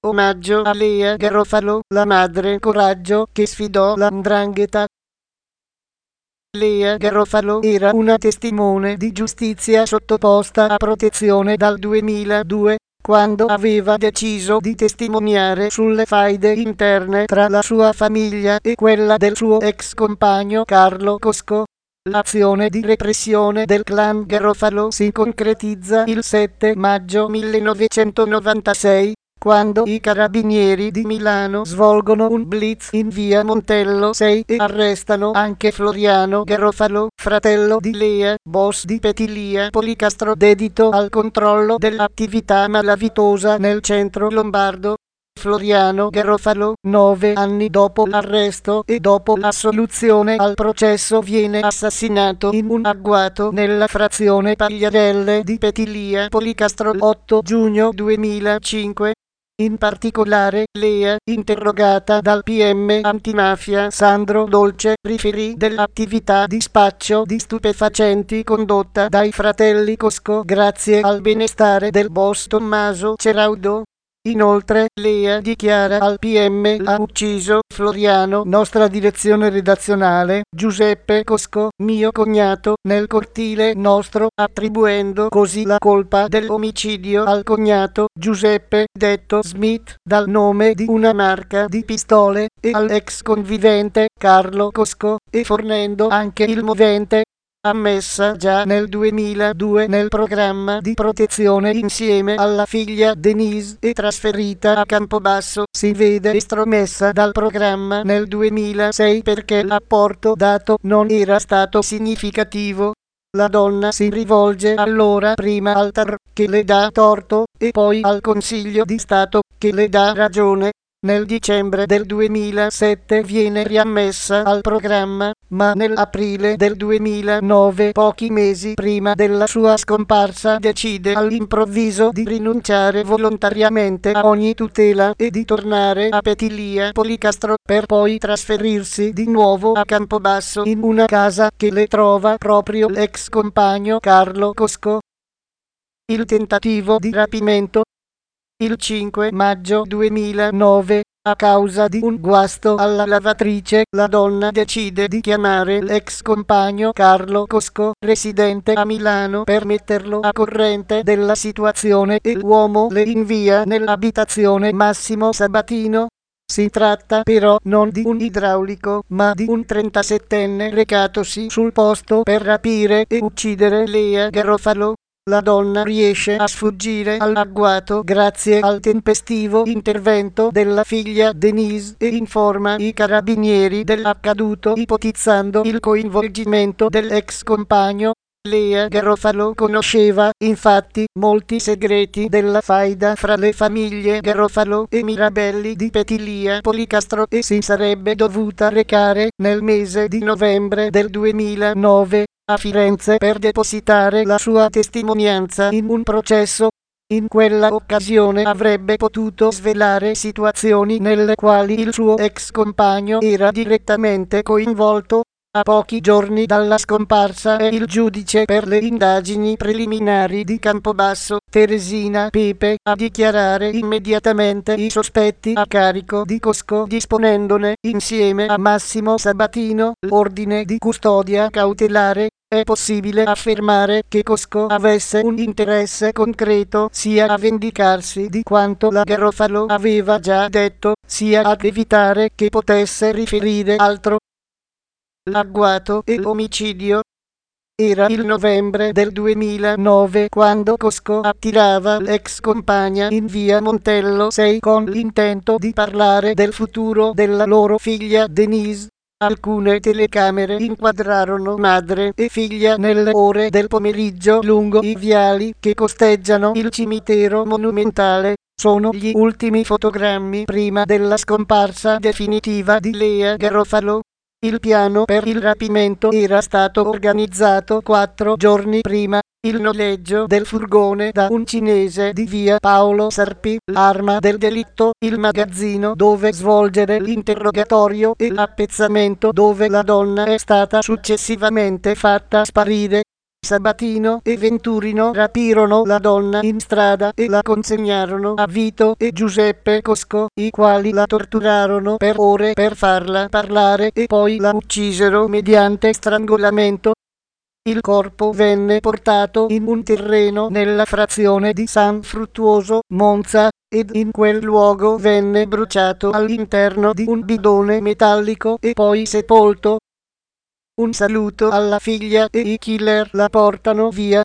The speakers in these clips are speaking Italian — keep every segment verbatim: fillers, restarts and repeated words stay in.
Omaggio a Lea Garofalo, la madre coraggio che sfidò la 'ndrangheta. Lea Garofalo era una testimone di giustizia sottoposta a protezione dal duemiladue, quando aveva deciso di testimoniare sulle faide interne tra la sua famiglia e quella del suo ex compagno Carlo Cosco. L'azione di repressione del clan Garofalo si concretizza il sette maggio millenovecentonovantasei, quando i carabinieri di Milano svolgono un blitz in via Montello sei e arrestano anche Floriano Garofalo, fratello di Lea, boss di Petilia Policastro dedito al controllo dell'attività malavitosa nel centro lombardo. Floriano Garofalo, nove anni dopo l'arresto e dopo l'assoluzione al processo, viene assassinato in un agguato nella frazione Pagliarelle di Petilia Policastro l'otto giugno duemilacinque. In particolare, Lea, interrogata dal P M antimafia Sandro Dolce, riferì dell'attività di spaccio di stupefacenti condotta dai fratelli Cosco grazie al benestare del boss Tommaso Ceraudo. Inoltre, Lea dichiara al P M: ha ucciso Floriano, nostra direzione redazionale, Giuseppe Cosco, mio cognato, nel cortile nostro, attribuendo così la colpa dell'omicidio al cognato, Giuseppe, detto Smith, dal nome di una marca di pistole, e all'ex convivente, Carlo Cosco, e fornendo anche il movente, ammessa già nel duemiladue nel programma di protezione insieme alla figlia Denise e trasferita a Campobasso, si vede estromessa dal programma nel duemilasei perché l'apporto dato non era stato significativo. La donna si rivolge allora prima al T A R, che le dà torto, e poi al Consiglio di Stato, che le dà ragione. Nel dicembre del duemilasette viene riammessa al programma, ma nell'aprile del duemilanove, pochi mesi prima della sua scomparsa, decide all'improvviso di rinunciare volontariamente a ogni tutela e di tornare a Petilia Policastro, per poi trasferirsi di nuovo a Campobasso in una casa che le trova proprio l'ex compagno Carlo Cosco. Il tentativo di rapimento. Il cinque maggio duemilanove, a causa di un guasto alla lavatrice, la donna decide di chiamare l'ex compagno Carlo Cosco, residente a Milano, per metterlo a corrente della situazione, e l'uomo le invia nell'abitazione Massimo Sabatino. Si tratta però non di un idraulico, ma di un trentasettenne recatosi sul posto per rapire e uccidere Lea Garofalo. La donna riesce a sfuggire all'agguato grazie al tempestivo intervento della figlia Denise e informa i carabinieri dell'accaduto, ipotizzando il coinvolgimento dell'ex compagno. Lea Garofalo conosceva, infatti, molti segreti della faida fra le famiglie Garofalo e Mirabelli di Petilia Policastro e si sarebbe dovuta recare, nel mese di novembre del duemilanove, a Firenze per depositare la sua testimonianza in un processo. In quella occasione avrebbe potuto svelare situazioni nelle quali il suo ex compagno era direttamente coinvolto. A pochi giorni dalla scomparsa è il giudice per le indagini preliminari di Campobasso, Teresina Pepe, a dichiarare immediatamente i sospetti a carico di Cosco, disponendone, insieme a Massimo Sabatino, l'ordine di custodia cautelare. È possibile affermare che Cosco avesse un interesse concreto sia a vendicarsi di quanto la Garofalo aveva già detto, sia ad evitare che potesse riferire altro. L'agguato e l'omicidio. Era il novembre del duemilanove quando Cosco attirava l'ex compagna in via Montello sei con l'intento di parlare del futuro della loro figlia Denise. Alcune telecamere inquadrarono madre e figlia nelle ore del pomeriggio lungo i viali che costeggiano il cimitero monumentale. Sono gli ultimi fotogrammi prima della scomparsa definitiva di Lea Garofalo. Il piano per il rapimento era stato organizzato quattro giorni prima. Il noleggio del furgone da un cinese di via Paolo Sarpi, l'arma del delitto, il magazzino dove svolgere l'interrogatorio e l'appezzamento dove la donna è stata successivamente fatta sparire. Sabatino e Venturino rapirono la donna in strada e la consegnarono a Vito e Giuseppe Cosco, i quali la torturarono per ore per farla parlare e poi la uccisero mediante strangolamento. Il corpo venne portato in un terreno nella frazione di San Fruttuoso, Monza, ed in quel luogo venne bruciato all'interno di un bidone metallico e poi sepolto. Un saluto alla figlia e i killer la portano via.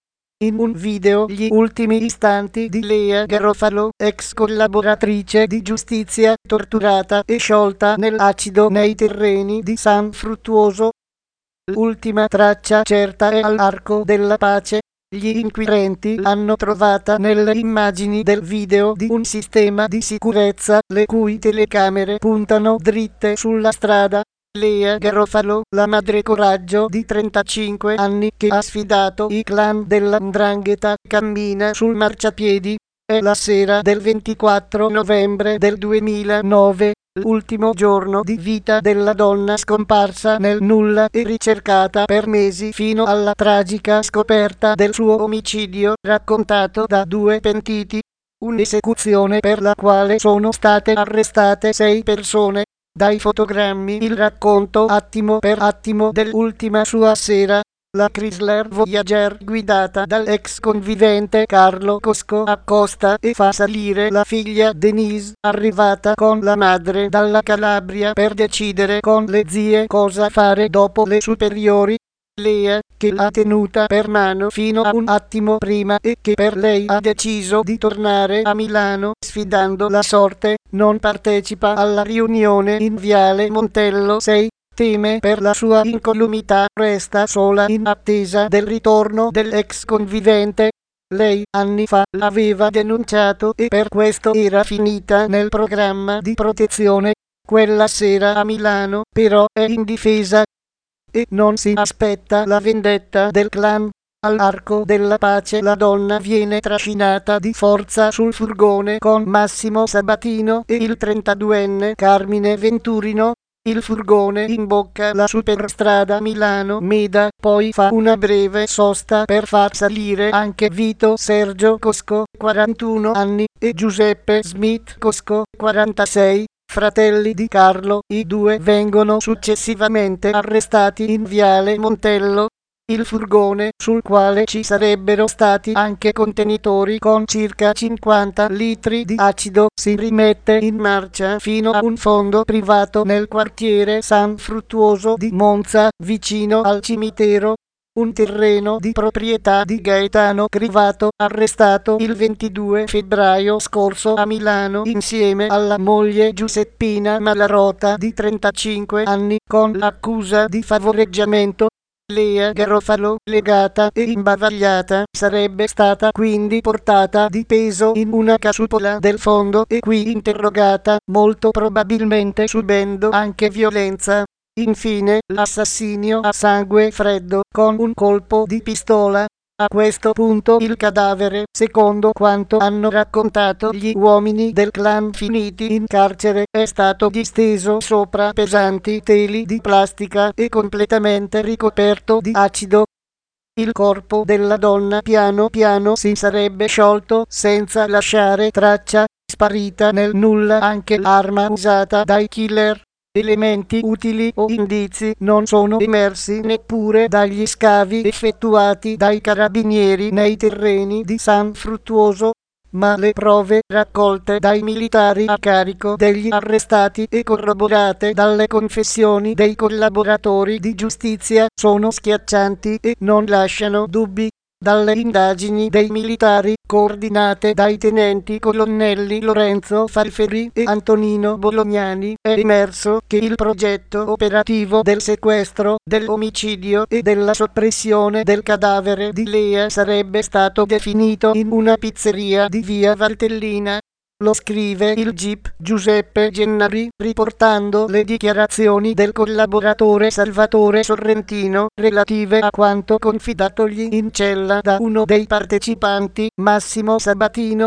In un video gli ultimi istanti di Lea Garofalo, ex collaboratrice di giustizia, torturata e sciolta nell'acido nei terreni di San Fruttuoso. L'ultima traccia certa è all'Arco della Pace. Gli inquirenti l'hanno trovata nelle immagini del video di un sistema di sicurezza, le cui telecamere puntano dritte sulla strada. Lea Garofalo, la madre coraggio di trentacinque anni che ha sfidato i clan della 'ndrangheta, cammina sul marciapiedi. È la sera del ventiquattro novembre del duemilanove, l'ultimo giorno di vita della donna scomparsa nel nulla e ricercata per mesi fino alla tragica scoperta del suo omicidio, raccontato da due pentiti. Un'esecuzione per la quale sono state arrestate sei persone. Dai fotogrammi il racconto attimo per attimo dell'ultima sua sera. La Chrysler Voyager guidata dall'ex convivente Carlo Cosco accosta e fa salire la figlia Denise, arrivata con la madre dalla Calabria per decidere con le zie cosa fare dopo le superiori. Lea, che l'ha tenuta per mano fino a un attimo prima e che per lei ha deciso di tornare a Milano sfidando la sorte, non partecipa alla riunione in Viale Montello sei. Teme per la sua incolumità, resta sola in attesa del ritorno dell'ex convivente. Lei anni fa l'aveva denunciato e per questo era finita nel programma di protezione. Quella sera a Milano però è indifesa e non si aspetta la vendetta del clan. All'Arco della Pace la donna viene trascinata di forza sul furgone con Massimo Sabatino e il trentaduenne Carmine Venturino. Il furgone imbocca la superstrada Milano-Meda, poi fa una breve sosta per far salire anche Vito Sergio Cosco, quarantuno anni, e Giuseppe Smith Cosco, quarantasei, fratelli di Carlo. I due vengono successivamente arrestati in Viale Montello. Il furgone, sul quale ci sarebbero stati anche contenitori con circa cinquanta litri di acido, si rimette in marcia fino a un fondo privato nel quartiere San Fruttuoso di Monza, vicino al cimitero. Un terreno di proprietà di Gaetano Crivato, arrestato il ventidue febbraio scorso a Milano insieme alla moglie Giuseppina Malarota di trentacinque anni, con l'accusa di favoreggiamento. Lea Garofalo, legata e imbavagliata, sarebbe stata quindi portata di peso in una casupola del fondo e qui interrogata, molto probabilmente subendo anche violenza. Infine, l'assassinio a sangue freddo, con un colpo di pistola. A questo punto il cadavere, secondo quanto hanno raccontato gli uomini del clan finiti in carcere, è stato disteso sopra pesanti teli di plastica e completamente ricoperto di acido. Il corpo della donna piano piano si sarebbe sciolto senza lasciare traccia, sparita nel nulla anche l'arma usata dai killer. Elementi utili o indizi non sono emersi neppure dagli scavi effettuati dai carabinieri nei terreni di San Fruttuoso, ma le prove raccolte dai militari a carico degli arrestati e corroborate dalle confessioni dei collaboratori di giustizia sono schiaccianti e non lasciano dubbi. Dalle indagini dei militari, coordinate dai tenenti colonnelli Lorenzo Falferi e Antonino Bolognani, è emerso che il progetto operativo del sequestro, dell'omicidio e della soppressione del cadavere di Lea sarebbe stato definito in una pizzeria di via Valtellina. Lo scrive il G I P Giuseppe Gennari, riportando le dichiarazioni del collaboratore Salvatore Sorrentino relative a quanto confidatogli in cella da uno dei partecipanti, Massimo Sabatino.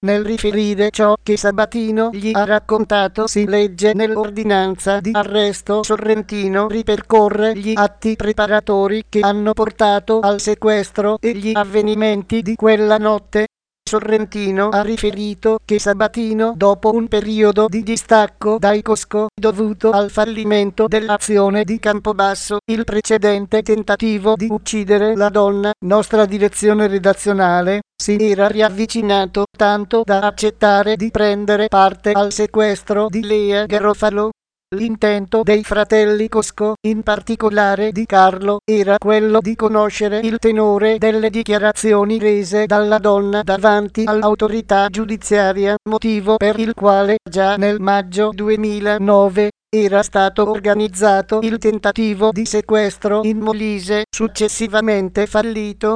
Nel riferire ciò che Sabatino gli ha raccontato si legge nell'ordinanza di arresto. Sorrentino ripercorre gli atti preparatori che hanno portato al sequestro e gli avvenimenti di quella notte. Sorrentino ha riferito che Sabatino, dopo un periodo di distacco dai Cosco dovuto al fallimento dell'azione di Campobasso, il precedente tentativo di uccidere la donna, nostra direzione redazionale, si era riavvicinato tanto da accettare di prendere parte al sequestro di Lea Garofalo. L'intento dei fratelli Cosco, in particolare di Carlo, era quello di conoscere il tenore delle dichiarazioni rese dalla donna davanti all'autorità giudiziaria, motivo per il quale già nel maggio duemilanove era stato organizzato il tentativo di sequestro in Molise, successivamente fallito.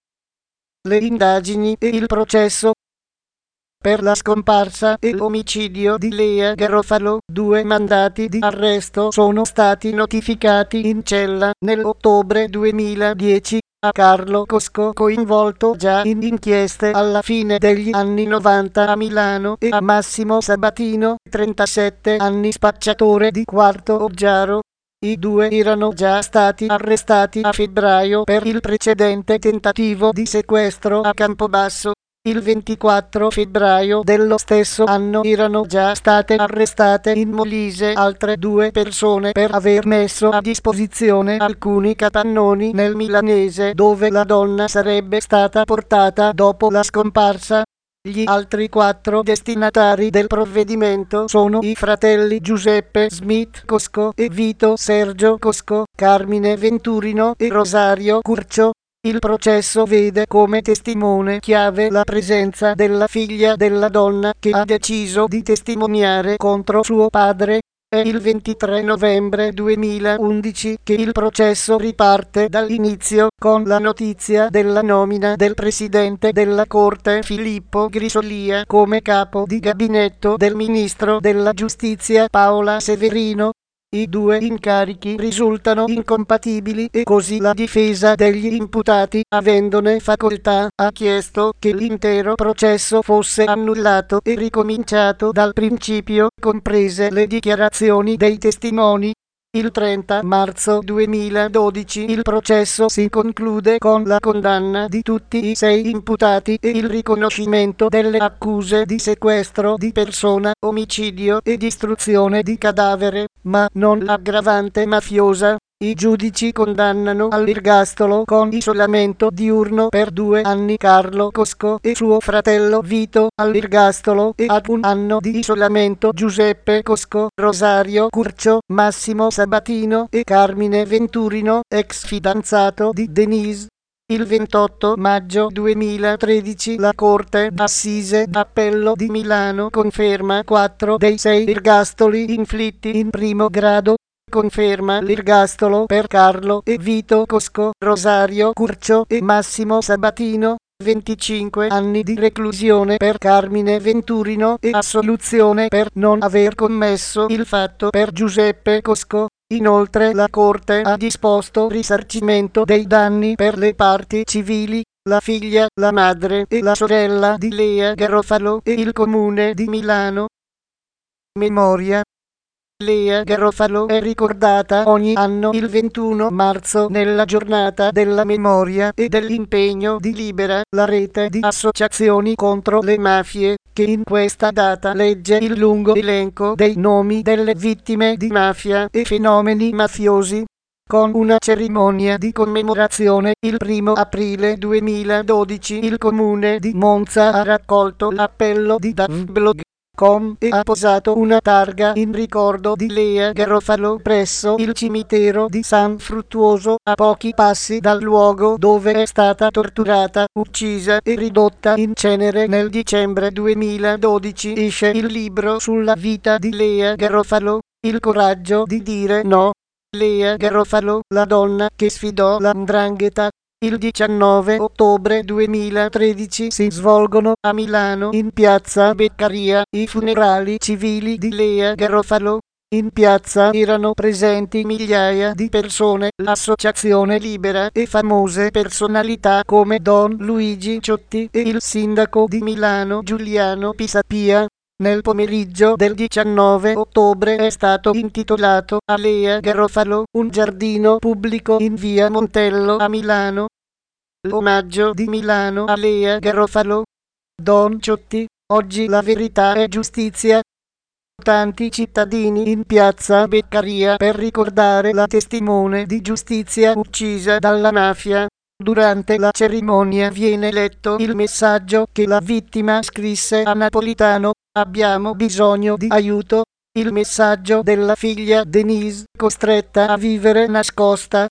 Le indagini e il processo per la scomparsa e l'omicidio di Lea Garofalo, due mandati di arresto sono stati notificati in cella nell'ottobre duemiladieci a Carlo Cosco, coinvolto già in inchieste alla fine degli anni novanta a Milano, e a Massimo Sabatino, trentasette anni, spacciatore di Quarto Oggiaro. I due erano già stati arrestati a febbraio per il precedente tentativo di sequestro a Campobasso. Il ventiquattro febbraio dello stesso anno erano già state arrestate in Molise altre due persone per aver messo a disposizione alcuni capannoni nel milanese dove la donna sarebbe stata portata dopo la scomparsa. Gli altri quattro destinatari del provvedimento sono i fratelli Giuseppe Smith Cosco e Vito Sergio Cosco, Carmine Venturino e Rosario Curcio. Il processo vede come testimone chiave la presenza della figlia della donna che ha deciso di testimoniare contro suo padre. È il ventitré novembre duemilaundici che il processo riparte dall'inizio con la notizia della nomina del presidente della Corte Filippo Grisolia come capo di gabinetto del ministro della Giustizia Paola Severino. I due incarichi risultano incompatibili e così la difesa degli imputati, avendone facoltà, ha chiesto che l'intero processo fosse annullato e ricominciato dal principio, comprese le dichiarazioni dei testimoni. Il trenta marzo duemiladodici il processo si conclude con la condanna di tutti i sei imputati e il riconoscimento delle accuse di sequestro di persona, omicidio e distruzione di cadavere, ma non l'aggravante mafiosa. I giudici condannano all'ergastolo con isolamento diurno per due anni Carlo Cosco e suo fratello Vito, all'ergastolo e ad un anno di isolamento Giuseppe Cosco, Rosario Curcio, Massimo Sabatino e Carmine Venturino, ex fidanzato di Denise. Il ventotto maggio duemilatredici la Corte d'Assise d'Appello di Milano conferma quattro dei sei ergastoli inflitti in primo grado. Conferma l'ergastolo per Carlo e Vito Cosco, Rosario Curcio e Massimo Sabatino, venticinque anni di reclusione per Carmine Venturino e assoluzione per non aver commesso il fatto per Giuseppe Cosco. Inoltre la Corte ha disposto risarcimento dei danni per le parti civili, la figlia, la madre e la sorella di Lea Garofalo e il Comune di Milano. Memoria. Lea Garofalo è ricordata ogni anno il ventuno marzo nella giornata della memoria e dell'impegno di Libera, la rete di associazioni contro le mafie, che in questa data legge il lungo elenco dei nomi delle vittime di mafia e fenomeni mafiosi. Con una cerimonia di commemorazione il primo aprile duemiladodici il Comune di Monza ha raccolto l'appello di Davblog punto com e ha posato una targa in ricordo di Lea Garofalo presso il cimitero di San Fruttuoso, a pochi passi dal luogo dove è stata torturata, uccisa e ridotta in cenere nel dicembre duemiladodici. Esce il libro sulla vita di Lea Garofalo, Il coraggio di dire no. Lea Garofalo, la donna che sfidò la 'ndrangheta. Il diciannove ottobre duemilatredici si svolgono a Milano in piazza Beccaria i funerali civili di Lea Garofalo. In piazza erano presenti migliaia di persone, l'associazione libera e famose personalità come Don Luigi Ciotti e il sindaco di Milano Giuliano Pisapia. Nel pomeriggio del diciannove ottobre è stato intitolato a Lea Garofalo un giardino pubblico in via Montello a Milano. L'omaggio di Milano a Lea Garofalo. Don Ciotti, oggi la verità è giustizia. Tanti cittadini in piazza Beccaria per ricordare la testimone di giustizia uccisa dalla mafia. Durante la cerimonia viene letto il messaggio che la vittima scrisse a Napolitano: "Abbiamo bisogno di aiuto". Il messaggio della figlia Denise, costretta a vivere nascosta.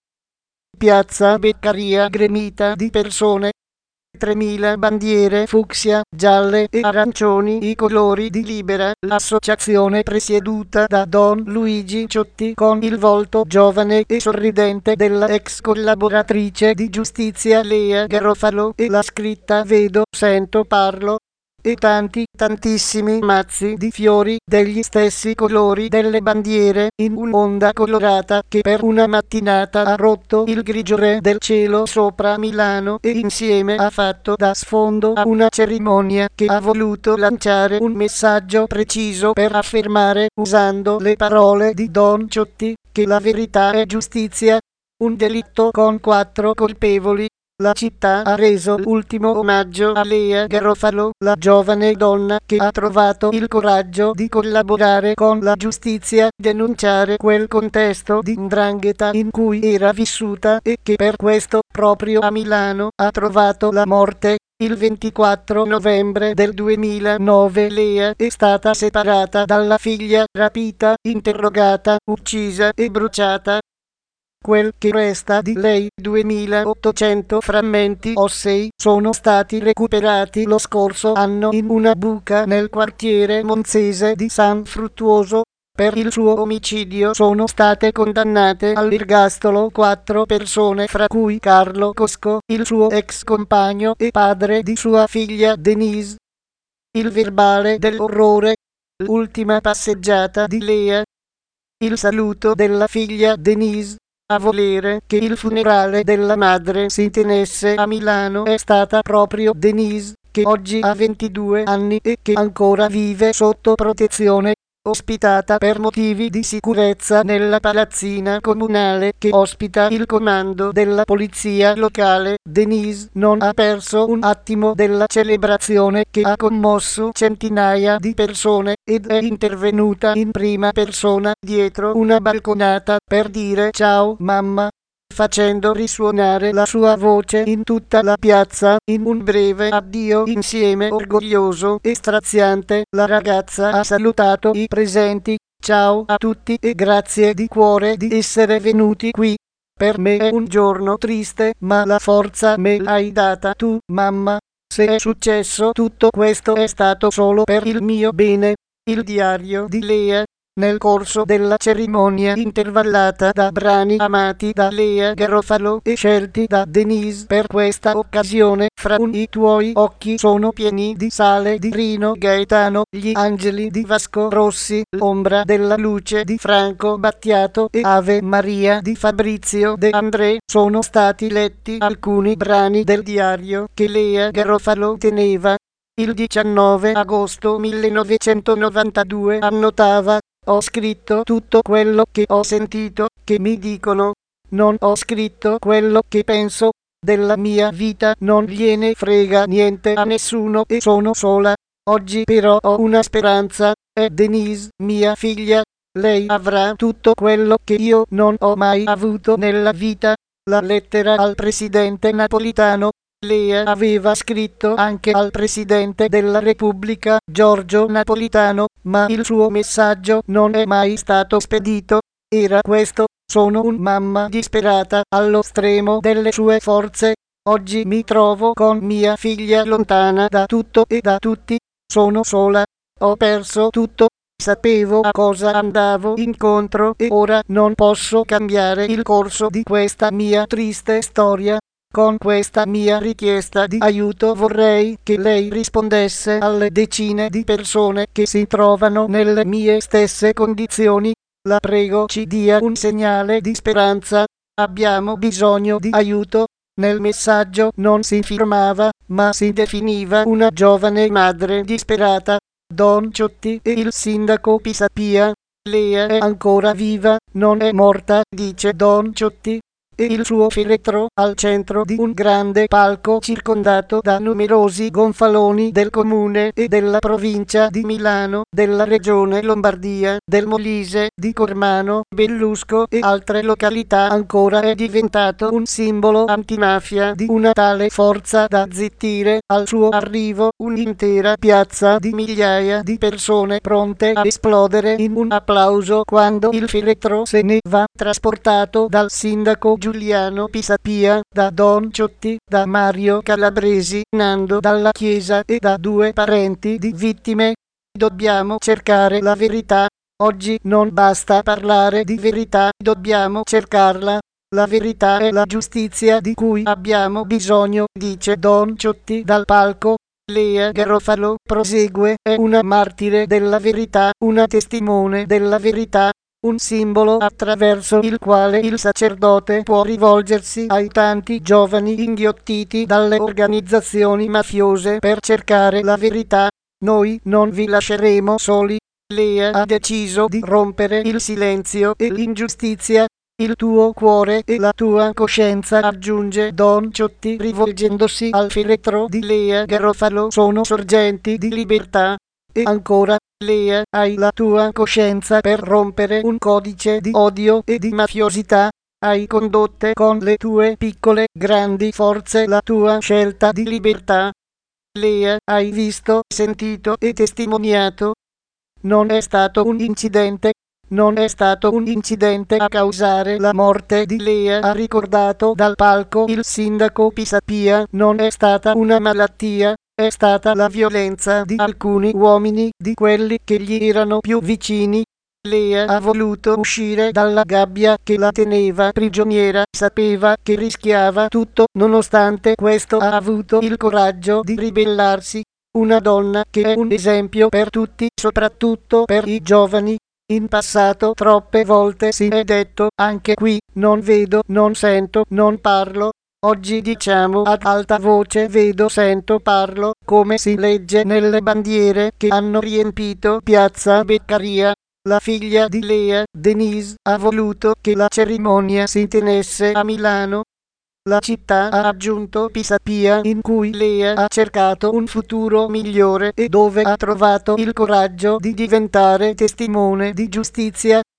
Piazza Beccaria gremita di persone. tremila bandiere fucsia, gialle e arancioni, i colori di Libera, l'associazione presieduta da Don Luigi Ciotti con il volto giovane e sorridente della ex collaboratrice di giustizia Lea Garofalo e la scritta "Vedo, sento, parlo". E tanti, tantissimi mazzi di fiori degli stessi colori delle bandiere in un'onda colorata che per una mattinata ha rotto il grigiore del cielo sopra Milano e insieme ha fatto da sfondo a una cerimonia che ha voluto lanciare un messaggio preciso per affermare, usando le parole di Don Ciotti, che la verità è giustizia. Un delitto con quattro colpevoli. La città ha reso l'ultimo omaggio a Lea Garofalo, la giovane donna che ha trovato il coraggio di collaborare con la giustizia, denunciare quel contesto di 'ndrangheta in cui era vissuta e che per questo, proprio a Milano, ha trovato la morte. Il ventiquattro novembre del duemilanove Lea è stata separata dalla figlia, rapita, interrogata, uccisa e bruciata. Quel che resta di lei, duemilaottocento frammenti ossei, sono stati recuperati lo scorso anno in una buca nel quartiere monzese di San Fruttuoso. Per il suo omicidio sono state condannate all'ergastolo quattro persone, fra cui Carlo Cosco, il suo ex compagno e padre di sua figlia Denise. Il verbale dell'orrore. L'ultima passeggiata di Lea. Il saluto della figlia Denise. A volere che il funerale della madre si tenesse a Milano è stata proprio Denise, che oggi ha ventidue anni e che ancora vive sotto protezione, ospitata per motivi di sicurezza nella palazzina comunale che ospita il comando della polizia locale. Denise non ha perso un attimo della celebrazione che ha commosso centinaia di persone ed è intervenuta in prima persona dietro una balconata per dire "ciao mamma", facendo risuonare la sua voce in tutta la piazza in un breve addio insieme orgoglioso e straziante. La ragazza ha salutato i presenti: "Ciao a tutti e grazie di cuore di essere venuti qui. Per me è un giorno triste, ma la forza me l'hai data tu, mamma. Se è successo tutto questo è stato solo per il mio bene". Il diario di Lea. Nel corso della cerimonia intervallata da brani amati da Lea Garofalo e scelti da Denise per questa occasione, fra un "I tuoi occhi sono pieni di sale" di Rino Gaetano, "Gli angeli" di Vasco Rossi, "L'ombra della luce" di Franco Battiato e "Ave Maria" di Fabrizio De André, sono stati letti alcuni brani del diario che Lea Garofalo teneva. Il diciannove agosto millenovecentonovantadue annotava: "Ho scritto tutto quello che ho sentito, che mi dicono. Non ho scritto quello che penso. Della mia vita non gliene frega niente a nessuno e sono sola. Oggi però ho una speranza, è Denise, mia figlia. Lei avrà tutto quello che io non ho mai avuto nella vita". La lettera al presidente Napolitano. Lea aveva scritto anche al presidente della Repubblica, Giorgio Napolitano, ma il suo messaggio non è mai stato spedito. Era questo: "Sono un mamma disperata, allo stremo delle sue forze. Oggi mi trovo con mia figlia lontana da tutto e da tutti. Sono sola. Ho perso tutto. Sapevo a cosa andavo incontro e ora non posso cambiare il corso di questa mia triste storia. Con questa mia richiesta di aiuto vorrei che lei rispondesse alle decine di persone che si trovano nelle mie stesse condizioni. La prego ci dia un segnale di speranza. Abbiamo bisogno di aiuto. Nel messaggio non si firmava, ma si definiva una giovane madre disperata. Don Ciotti e il sindaco Pisapia. Lea è ancora viva, non è morta, dice Don Ciotti. E il suo feretro al centro di un grande palco circondato da numerosi gonfaloni del comune e della provincia di Milano, della regione Lombardia, del Molise, di Cormano, Bellusco e altre località ancora è diventato un simbolo antimafia di una tale forza da zittire al suo arrivo un'intera piazza di migliaia di persone pronte a esplodere in un applauso quando il feretro se ne va trasportato dal sindaco Giuliano Pisapia, da Don Ciotti, da Mario Calabresi, Nando Dalla Chiesa e da due parenti di vittime. Dobbiamo cercare la verità. Oggi non basta parlare di verità, dobbiamo cercarla. La verità è la giustizia di cui abbiamo bisogno, dice Don Ciotti dal palco. Lea Garofalo prosegue, è una martire della verità, una testimone della verità. Un simbolo attraverso il quale il sacerdote può rivolgersi ai tanti giovani inghiottiti dalle organizzazioni mafiose per cercare la verità. Noi non vi lasceremo soli. Lea ha deciso di rompere il silenzio e l'ingiustizia. Il tuo cuore e la tua coscienza, aggiunge Don Ciotti rivolgendosi al feretro di Lea Garofalo, sono sorgenti di libertà. E ancora, Lea, hai la tua coscienza per rompere un codice di odio e di mafiosità. Hai condotte con le tue piccole, grandi forze la tua scelta di libertà. Lea, hai visto, sentito e testimoniato. Non è stato un incidente. Non è stato un incidente a causare la morte di Lea, ha ricordato dal palco il sindaco Pisapia. Non è stata una malattia. È stata la violenza di alcuni uomini, di quelli che gli erano più vicini. Lea ha voluto uscire dalla gabbia che la teneva prigioniera, sapeva che rischiava tutto, nonostante questo ha avuto il coraggio di ribellarsi. Una donna che è un esempio per tutti, soprattutto per i giovani. In passato troppe volte si è detto, anche qui, non vedo, non sento, non parlo. Oggi diciamo ad alta voce vedo, sento, parlo, come si legge nelle bandiere che hanno riempito piazza Beccaria. La figlia di Lea, Denise, ha voluto che la cerimonia si tenesse a Milano. La città, ha aggiunto Pisapia, in cui Lea ha cercato un futuro migliore e dove ha trovato il coraggio di diventare testimone di giustizia.